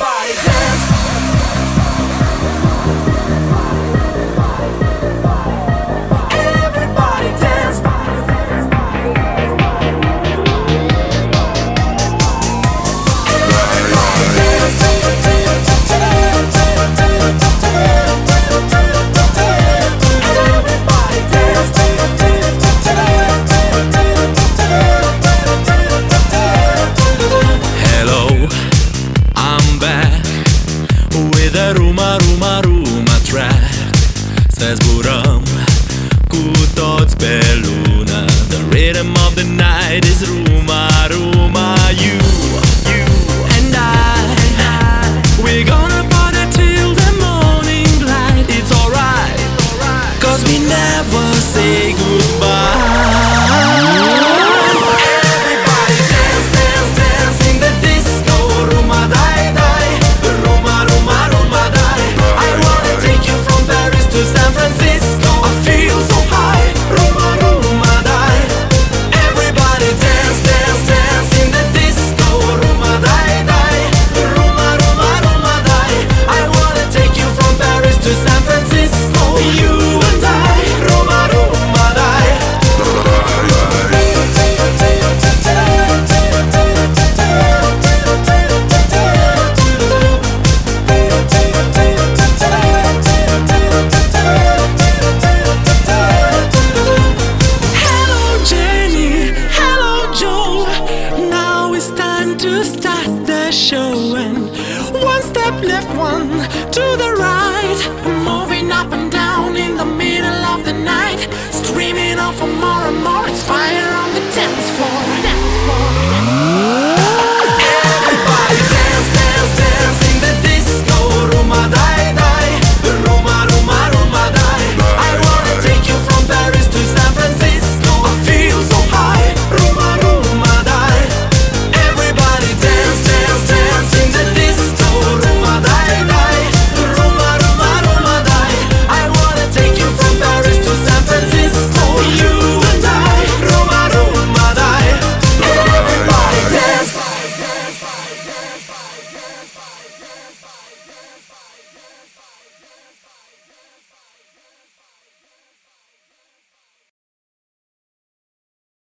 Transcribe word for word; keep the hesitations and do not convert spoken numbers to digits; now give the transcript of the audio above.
Everybody dance. Everybody dance. Hello, I'm back with a Ruma Ruma Ruma track. Says Buram, cu toți pe lună. The rhythm of the night is Ruma Ruma. You, you and I, we're gonna party till the morning light. It's alright, cause we never say goodbye. Everybody dance, dance, dance in the disco. Ruma dai dai, Ruma Ruma Ruma dai. I wanna take you from Paris to San Francisco. I feel so high. Ruma Ruma dai. Everybody dance, dance, dance in the disco. Ruma dai dai, Ruma Ruma Ruma dai. I wanna take you from Paris to San Francisco. You and I, Ruma Ruma dai. Hello Jenny, hello Joe. Now it's time to start the show. And one step left, one to the right.